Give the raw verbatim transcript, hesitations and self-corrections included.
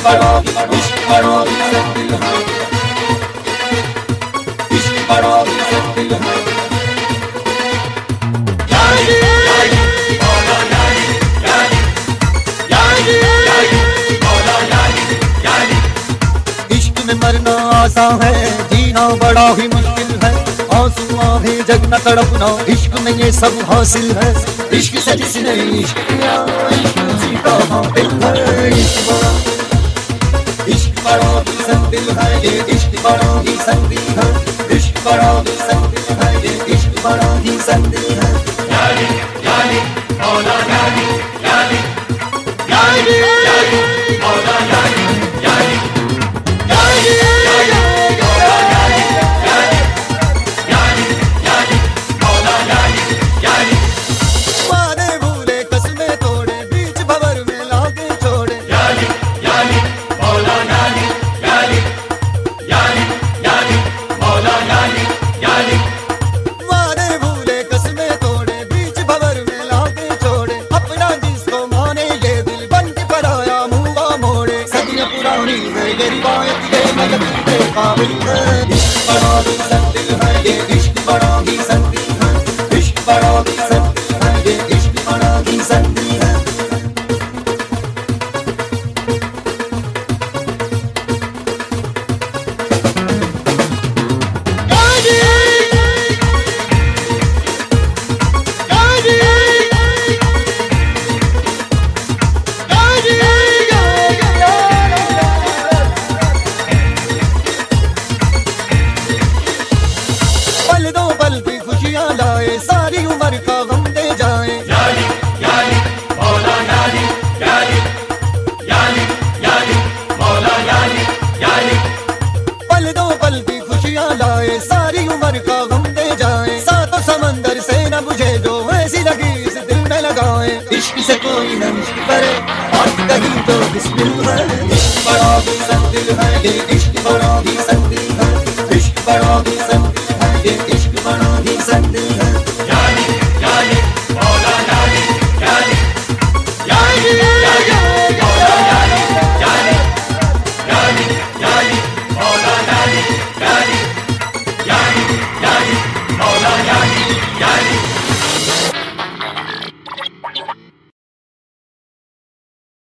बड़ा इश्क बड़ा दिल है, इश्क बड़ा दिल है। यारी यारी मौला यारी यारी यारी यारी मौला यारी यारी। इश्क में मरना आसान है, जीना बड़ा ही मुश्किल है। आंसू आधे जग न तड़पना, इश्क में ये सब हासिल है। इश्क से जिसने इश्क किया, इश्क उसी का दिल है। इश्क बड़ा इश्क बड़ा ही संदिल है, ये इश्क बड़ा ही संदिल है। इश्क बड़ा ही संदिल है, ये इश्क बड़ा ही संदिल है। यारी यारी मौला यारी यारी यारी यारी मौला यारी यारी यारी यारी मौला यारी यारी यारी यारी मौला यारी यारी। वादे भूले कसमें तोड़े, बीच भंवर में लाके छोड़े। यारी यारी मौला यारी यारी यारी यारी मौला यारी यारी। वादे भूले कसमें तोड़े, बीच भंवर में लाके छोड़े। अपना जिसको माने ये दिल बन के पराया मुँह मोड़े। सदियां पुरानी है ये रिवायत, ये मदद के काबिल है। इश्क बड़ा ही संदिल है, ये इश्क बड़ा ही संदिल है। इश्क बड़ा ही संदिल है, ये इश्क बड़ा ही संदिल है। पल दो पल की खुशियाँ लाए, सारी उम्र का गम दे जाए। यारी यारी मौला यारी यारी यारी यारी मौला यारी यारी। पल दो पल की खुशियाँ लाए, सारी उम्र का गम दे जाए। सातों समंदर से न बुझे जो ऐसी लगी इस दिल में लगाए। इश्क से कोई न इश्क करे, बात कहीं तो बिस्मिल्लाह है।